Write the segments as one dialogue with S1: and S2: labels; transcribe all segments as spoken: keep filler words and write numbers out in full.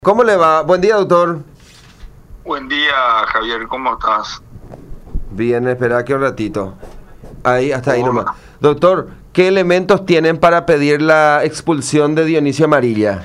S1: ¿Cómo le va? Buen día, doctor.
S2: Buen día, Javier, ¿cómo estás?
S1: Bien, espera aquí un ratito. Ahí, hasta ahí
S2: Hola.
S1: nomás. Doctor, ¿qué elementos tienen para pedir la expulsión de Dionisio Amarilla?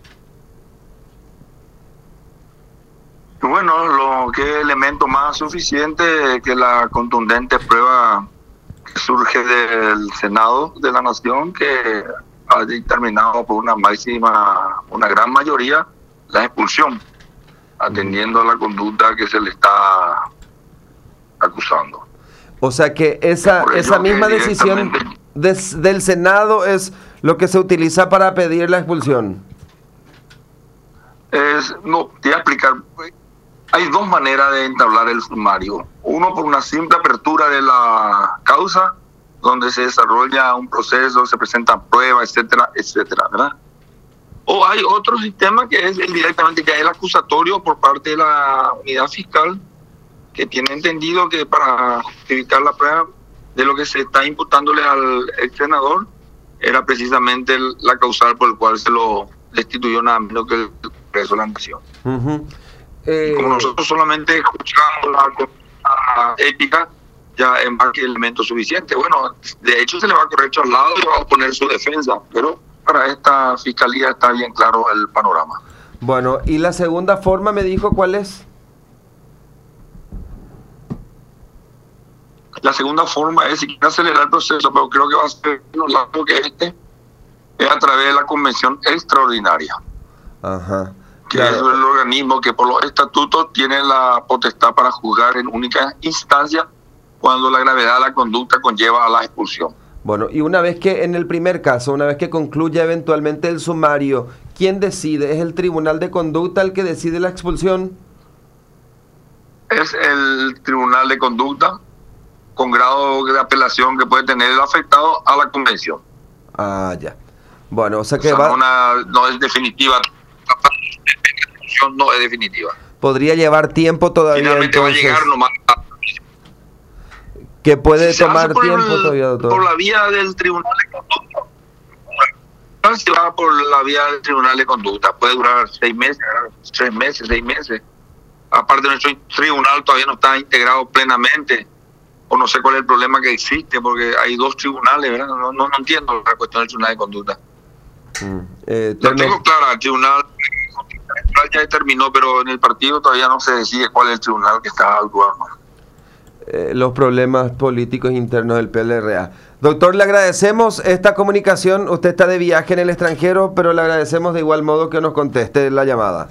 S2: Bueno, lo que elemento más suficiente que la contundente prueba que surge del Senado de la Nación, que ha determinado por una máxima, una gran mayoría, la expulsión, atendiendo a la conducta que se le está acusando.
S1: O sea que esa,
S2: Por ello
S1: esa misma
S2: que
S1: decisión
S2: directamente-
S1: des- del Senado es lo que se utiliza para pedir la expulsión.
S2: Es, no, te voy a explicar. Hay dos maneras de entablar el sumario. Uno, por una simple apertura de la causa, donde se desarrolla un proceso, se presentan pruebas, etcétera, etcétera, ¿verdad? O hay otro sistema que es el directamente ya el acusatorio por parte de la unidad fiscal, que tiene entendido que para justificar la prueba de lo que se está imputándole al ex senador era precisamente el- la causal por el cual se lo destituyó nada menos que el Congreso de la Nación.
S1: Ujú.
S2: Y
S1: Eh,
S2: como nosotros solamente escuchamos la, la ética, ya es más que elemento suficiente. Bueno, de hecho se le va a correr traslado y va a poner su defensa, pero para esta fiscalía está bien claro el panorama.
S1: bueno, ¿y la segunda forma me dijo cuál es?
S2: La segunda forma es si quiere acelerar el proceso, pero creo que va a ser menos largo que este, es a través de la convención extraordinaria,
S1: Ajá.
S2: que
S1: Claro.
S2: es el organismo que por los estatutos tiene la potestad para juzgar en única instancia cuando la gravedad de la conducta conlleva a la expulsión.
S1: Bueno, y una vez que en el primer caso, una vez que concluya eventualmente el sumario, ¿quién decide? ¿Es el Tribunal de Conducta el que decide la expulsión?
S2: Es el Tribunal de Conducta con grado de apelación que puede tener el afectado a la convención.
S1: Ah, ya. Bueno, o sea
S2: O
S1: que
S2: sea,
S1: va,
S2: no, una- no es definitiva. La expulsión no es definitiva.
S1: podría llevar tiempo todavía,
S2: Finalmente
S1: entonces,
S2: va a llegar nomás.
S1: que puede
S2: Si se hace
S1: tomar
S2: por
S1: tiempo
S2: el-
S1: todavía, doctor.
S2: Por la vía del Tribunal de Conducta. Si va por la vía del Tribunal de Conducta, puede durar seis meses, ¿verdad? tres meses, seis meses. Aparte, nuestro tribunal todavía no está integrado plenamente, o no sé cuál es el problema que existe, porque hay dos tribunales, ¿verdad? No, no, no entiendo la cuestión del Tribunal de Conducta.
S1: Mm, eh,
S2: Lo
S1: termo-
S2: tengo clara, el Tribunal Electoral ya determinó, pero en el partido todavía no se decide cuál es el tribunal que está actuando.
S1: eh, los problemas políticos internos del P L R A. Doctor, le agradecemos esta comunicación. Usted está de viaje en el extranjero, pero le agradecemos de igual modo que nos conteste la llamada.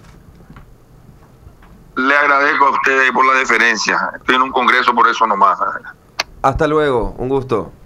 S2: Le agradezco a ustedes por la deferencia. Estoy en un congreso por eso nomás.
S1: Hasta luego, un gusto.